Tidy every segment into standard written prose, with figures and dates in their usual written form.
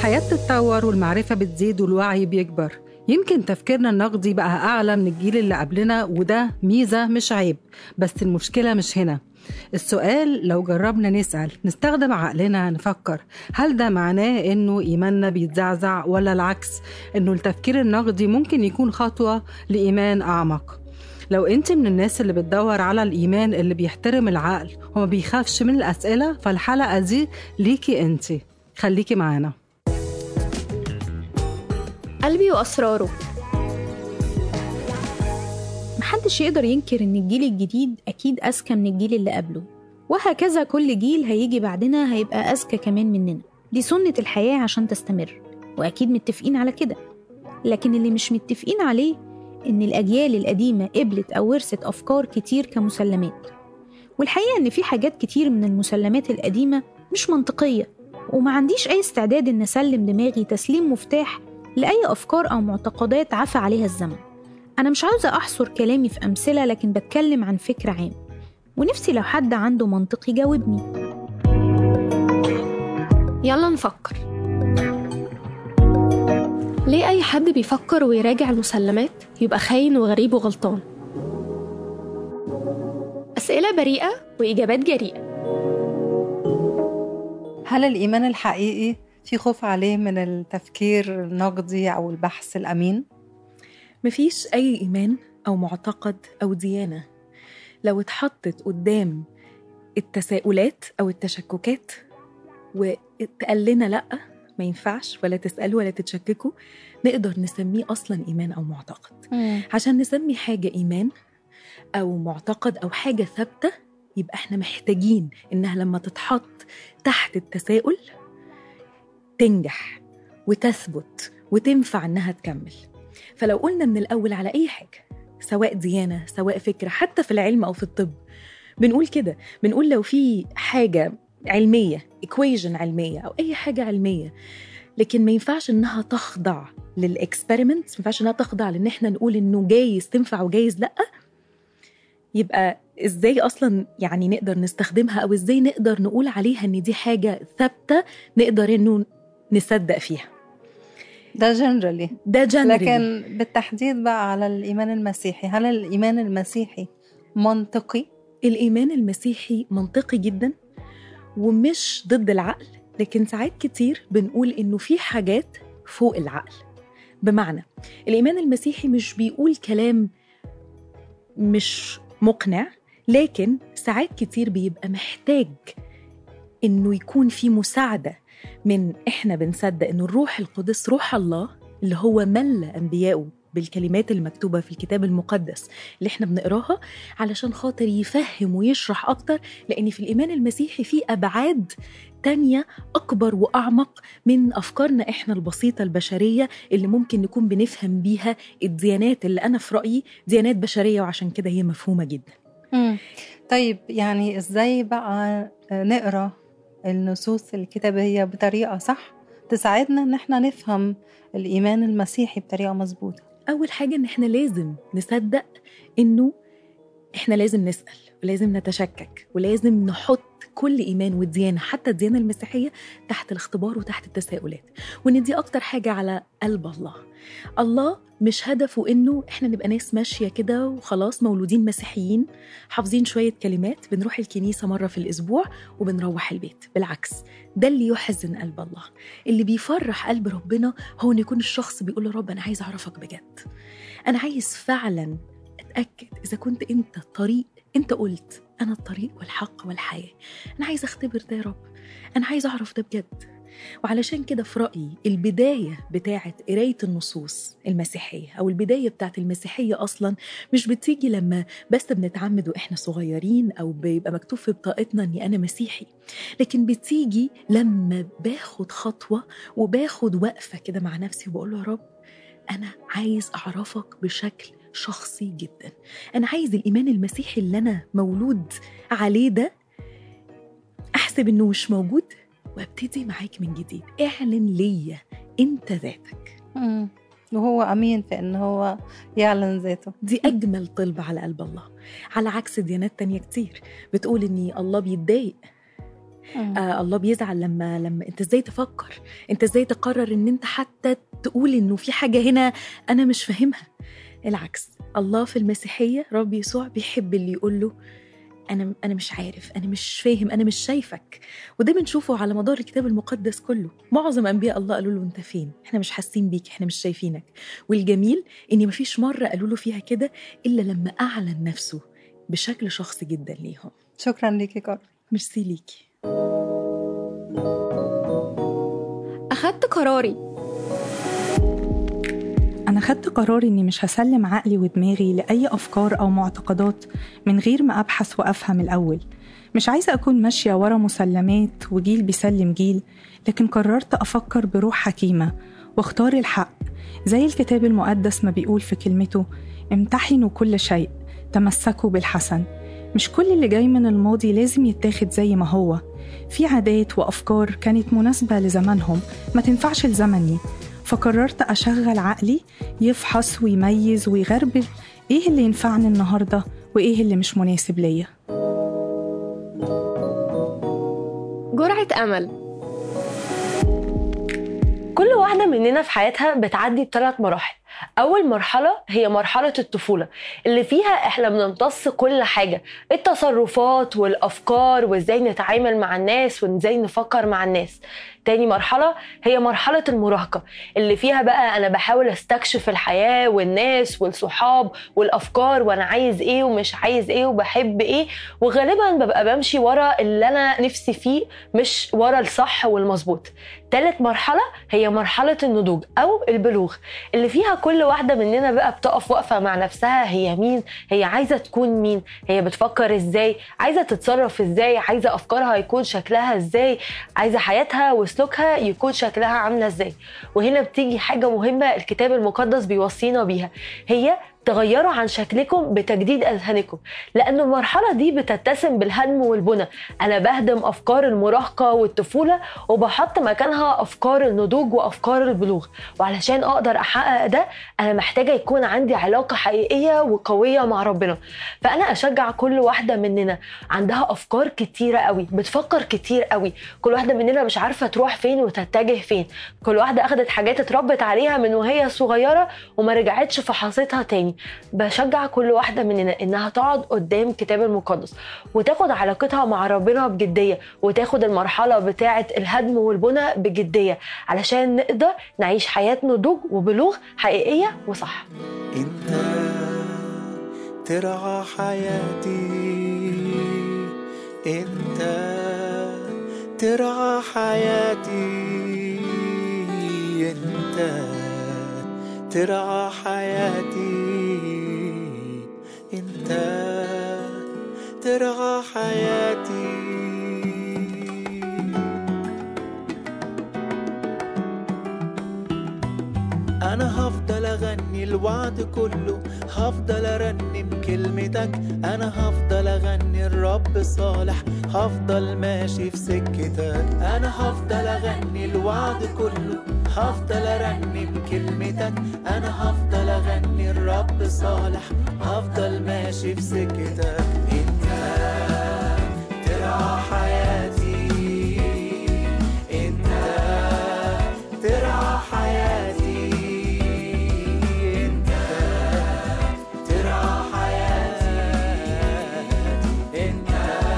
الحياة بتتطور والمعرفة بتزيد والوعي بيكبر. يمكن تفكيرنا النقدي بقى أعلى من الجيل اللي قبلنا، وده ميزة مش عيب. بس المشكلة مش هنا. السؤال لو جربنا نستخدم عقلنا نفكر، هل ده معناه إنه إيماننا بيتزعزع، ولا العكس، إنه التفكير النقدي ممكن يكون خطوة لإيمان أعمق؟ لو أنت من الناس اللي بتدور على الإيمان اللي بيحترم العقل وما بيخافش من الأسئلة، فالحلقة دي ليكي أنت. خليكي معانا. قلبي وأسراره. محدش يقدر ينكر إن الجيل الجديد أكيد أذكى من الجيل اللي قبله، وهكذا كل جيل هيجي بعدنا هيبقى أذكى كمان مننا. دي سنة الحياة عشان تستمر، وأكيد متفقين على كده. لكن اللي مش متفقين عليه إن الأجيال القديمة قبلت أو ورثت أفكار كتير كمسلمات، والحقيقة إن في حاجات كتير من المسلمات القديمة مش منطقية، وما عنديش أي استعداد إن أسلم دماغي تسليم مفتاح لأي أفكار أو معتقدات عفى عليها الزمن. أنا مش عاوزة أحصر كلامي في أمثلة، لكن بتكلم عن فكرة عام، ونفسي لو حد عنده منطق يجاوبني. يلا نفكر. ليه أي حد بيفكر ويراجع المسلمات يبقى خاين وغريب وغلطان؟ أسئلة بريئة وإجابات جريئة. هل الإيمان الحقيقي في خوف عليه من التفكير النقدي أو البحث الأمين؟ مفيش أي إيمان أو معتقد أو ديانة لو اتحطت قدام التساؤلات أو التشككات واتقال لنا لأ ما ينفعش ولا تسألوا ولا تتشككوا، نقدر نسميه أصلاً إيمان أو معتقد. عشان نسمي حاجة إيمان أو معتقد أو حاجة ثابتة، يبقى احنا محتاجين إنها لما تتحط تحت التساؤل تنجح وتثبت وتنفع إنها تكمل. فلو قلنا من الأول على أي حاجة، سواء ديانة سواء فكرة، حتى في العلم أو في الطب، بنقول كده، بنقول لو في حاجة علمية، equation علمية أو أي حاجة علمية، لكن ما ينفعش إنها تخضع للإكسبيرمنت، ما ينفعش إنها تخضع لأن إحنا نقول إنه جايز تنفع وجايز لأ، يبقى إزاي أصلاً يعني نقدر نستخدمها، أو إزاي نقدر نقول عليها إن دي حاجة ثابتة نقدر إنه نصدق فيها؟ ده جنرالي. لكن بالتحديد بقى على الإيمان المسيحي، هل الإيمان المسيحي منطقي؟ الإيمان المسيحي منطقي جدا ومش ضد العقل، لكن ساعات كتير بنقول إنه في حاجات فوق العقل. بمعنى الإيمان المسيحي مش بيقول كلام مش مقنع، لكن ساعات كتير بيبقى محتاج إنه يكون في مساعدة من إحنا بنصدق إنه الروح القدس روح الله اللي هو ملأ أنبياءه بالكلمات المكتوبة في الكتاب المقدس اللي إحنا بنقراها، علشان خاطر يفهم ويشرح أكتر، لأن في الإيمان المسيحي في أبعاد تانية أكبر وأعمق من أفكارنا إحنا البسيطة البشرية اللي ممكن نكون بنفهم بيها الديانات اللي أنا في رأيي ديانات بشرية، وعشان كده هي مفهومة جدا. طيب يعني إزاي بقى نقرأ النصوص الكتابية بطريقة صح تساعدنا إن احنا نفهم الإيمان المسيحي بطريقة مظبوطة؟ أول حاجة إن احنا لازم نصدق إنه احنا لازم نسأل ولازم نتشكك ولازم نحط كل إيمان والديانة حتى الديانة المسيحية تحت الاختبار وتحت التساؤلات، وإن دي أكتر حاجة على قلب الله. الله مش هدفه إنه إحنا نبقى ناس ماشية كده وخلاص مولودين مسيحيين حافظين شوية كلمات بنروح الكنيسة مرة في الأسبوع وبنروح البيت. بالعكس، ده اللي يحزن قلب الله. اللي بيفرح قلب ربنا هو إن يكون الشخص بيقول لرب أنا عايز أعرفك بجد، أنا عايز فعلا أتأكد إذا كنت أنت الطريق، أنت قلت أنا الطريق والحق والحياة، أنا عايز أختبر ده يا رب، أنا عايز أعرف ده بجد. وعلشان كده في رأيي البداية بتاعة قراية النصوص المسيحية أو البداية بتاعة المسيحية أصلا مش بتيجي لما بس بنتعمد وإحنا صغيرين أو بيبقى مكتوب في بطاقتنا أني أنا مسيحي، لكن بتيجي لما باخد خطوة وباخد وقفة كده مع نفسي وبقول له يا رب أنا عايز أعرفك بشكل شخصي جدا، أنا عايز الإيمان المسيحي اللي أنا مولود عليه ده أحسب إنه مش موجود وابتدي معاك من جديد. اعلن ليا أنت ذاتك. وهو أمين في إنه هو يعلن ذاته. دي أجمل طلبة على قلب الله، على عكس ديانات تانية كتير بتقول إني الله بيتضايق الله بيزعل لما انت ازاي تفكر، انت ازاي تقرر ان انت حتى تقول انه في حاجة هنا انا مش فاهمها. العكس، الله في المسيحية رب يسوع بيحب اللي يقول له أنا مش عارف، أنا مش فاهم، أنا مش شايفك. وده بنشوفه على مدار الكتاب المقدس كله. معظم أنبياء الله قالوا له أنت فين؟ إحنا مش حاسين بيك، إحنا مش شايفينك. والجميل إن مفيش مرة قالوا له فيها كده إلا لما أعلن نفسه بشكل شخصي جدا ليهم. شكرا ليكي كارول. ميرسي ليكي. أخدت قراري. أنا خدت قراري إني مش هسلم عقلي ودماغي لأي أفكار أو معتقدات من غير ما أبحث وأفهم الأول. مش عايزة أكون ماشية ورا مسلمات وجيل بيسلم جيل، لكن قررت أفكر بروح حكيمة واختار الحق زي الكتاب المقدس ما بيقول في كلمته: امتحنوا كل شيء، تمسكوا بالحسن. مش كل اللي جاي من الماضي لازم يتاخد زي ما هو. في عادات وأفكار كانت مناسبة لزمانهم ما تنفعش لزمني، فقررت أشغل عقلي يفحص ويميز ويغربل إيه اللي ينفعني النهاردة وإيه اللي مش مناسب ليا. جرعة أمل. كل واحدة مننا في حياتها بتعدي ب3 مراحل. أول مرحلة هي مرحلة الطفولة اللي فيها إحنا بنمتص كل حاجة، التصرفات والأفكار وإزاي نتعامل مع الناس وإزاي نفكر مع الناس. تاني مرحلة هي مرحلة المراهقة اللي فيها بقى أنا بحاول استكشف الحياة والناس والصحاب والأفكار وأنا عايز إيه ومش عايز إيه وبحب إيه، وغالبا ببقى بمشي ورا اللي أنا نفسي فيه مش ورا الصح والمظبوط. تالت مرحلة هي مرحلة النضوج أو البلوغ اللي فيها كل واحدة مننا بقى بتقف وقفة مع نفسها، هي مين، هي عايزة تكون مين، هي بتفكر إزاي، عايزة تتصرف إزاي، عايزة أفكارها يكون شكلها إزاي، عايزة حياتها وسلوكها يكون شكلها عاملة إزاي. وهنا بتيجي حاجة مهمة الكتاب المقدس بيوصينا بيها، هي تغيروا عن شكلكم بتجديد أذهانكم، لأن المرحلة دي بتتسم بالهدم والبنى. أنا بهدم أفكار المراهقة والطفولة وبحط مكانها أفكار النضوج وأفكار البلوغ. وعلشان أقدر أحقق ده أنا محتاجة يكون عندي علاقة حقيقية وقوية مع ربنا. فأنا أشجع كل واحدة مننا عندها أفكار كتيرة قوي، بتفكر كتير قوي، كل واحدة مننا مش عارفة تروح فين وتتجه فين، كل واحدة أخدت حاجات اتربت عليها من وهي صغيرة وما رجعتش فحصتها تاني. بشجع كل واحدة مننا إنها تقعد قدام الكتاب المقدس وتاخد علاقتها مع ربنا بجدية، وتاخد المرحلة بتاعة الهدم والبنى بجدية علشان نقدر نعيش حياة نضوج وبلوغ حقيقية وصح. انت ترعى حياتي، انت ترعى حياتي، انت ترعى حياتي، انت ترعى حياتي. انا هفضل اغني الوعد كله، هفضل ارنم كلمتك، انا هفضل اغني الرب صالح، هفضل ماشي في سكتك. انا هفضل اغني الوعد كله، هفضل ارنم كلمتك، انا هفضل اغني الرب صالح، هفضل ماشي في سكتك. انت ترعى حياتي، انت ترعى حياتي، انت ترعى حياتي، انت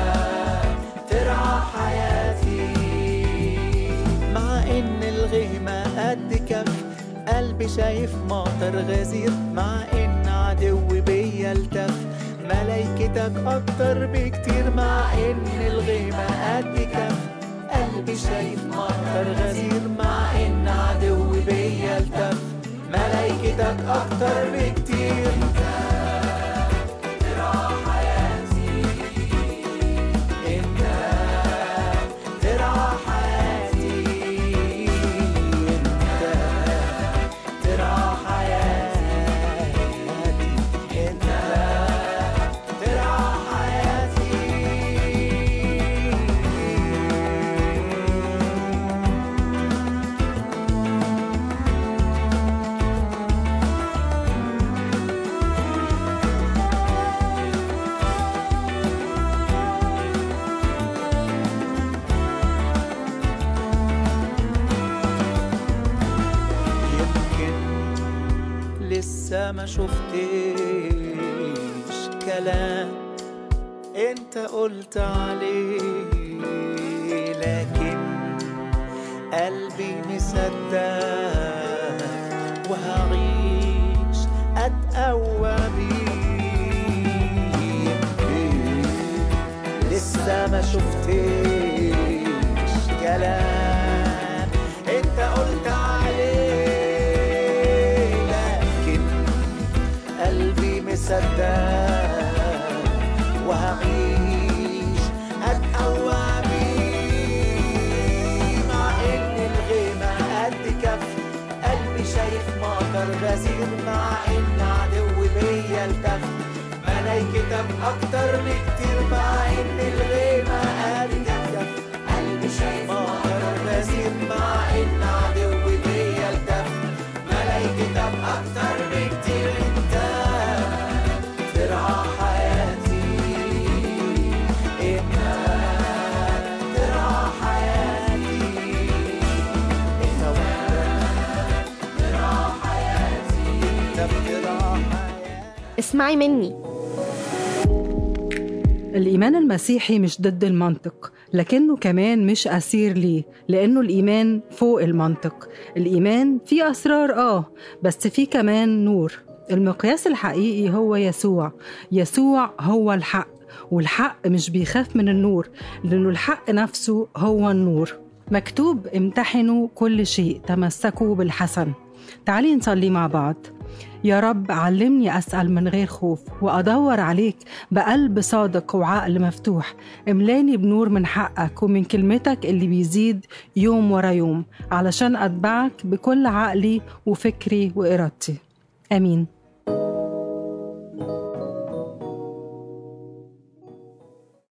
ترعى حياتي. مع ان الغيمة قد كف، قلبي شايف مطر غزير، مع ان عدوي بيا التف، ملايكتك اكتر بكتير. مع ان الغيمة قد كف، قلبي شايف مطر غزير، مع ان عدوي بيا التف، ملايكتك اكتر بكتير. لسه ما شفتش كلام انت قلت عليه، لكن قلبي مصدق وهعيش اتقوى بيه. لسه ما شفتش كلام انت قلت عليه، لكن قلبي مصدق وهعيش اتقوى بيه. مع ان الغيمة قد كف قلبي شايف مطر غزير، مع ان عدوي بيا التف ملايكتك اكتر بكتير. مع ان الغيمة قد كف قلبي شايف مطر غزير، مع ان عدوي بيا التف ملايكتك اكتر بكتير. انت ترعى حياتي، انت ترعى حياتي، انت وحدك ترعى حياتي، انت بترعى حياتي. اسمعي مني. الإيمان المسيحي مش ضد المنطق، لكنه كمان مش أسير ليه، لأنه الإيمان فوق المنطق. الإيمان فيه أسرار بس فيه كمان نور. المقياس الحقيقي هو يسوع. يسوع هو الحق، والحق مش بيخاف من النور، لأنه الحق نفسه هو النور. مكتوب امتحنوا كل شيء، تمسكوا بالحسن. تعالي نصلي مع بعض. يا رب علمني أسأل من غير خوف، وأدور عليك بقلب صادق وعقل مفتوح. املاني بنور من حقك ومن كلمتك اللي بيزيد يوم ورا يوم، علشان أتبعك بكل عقلي وفكري وإرادتي. آمين.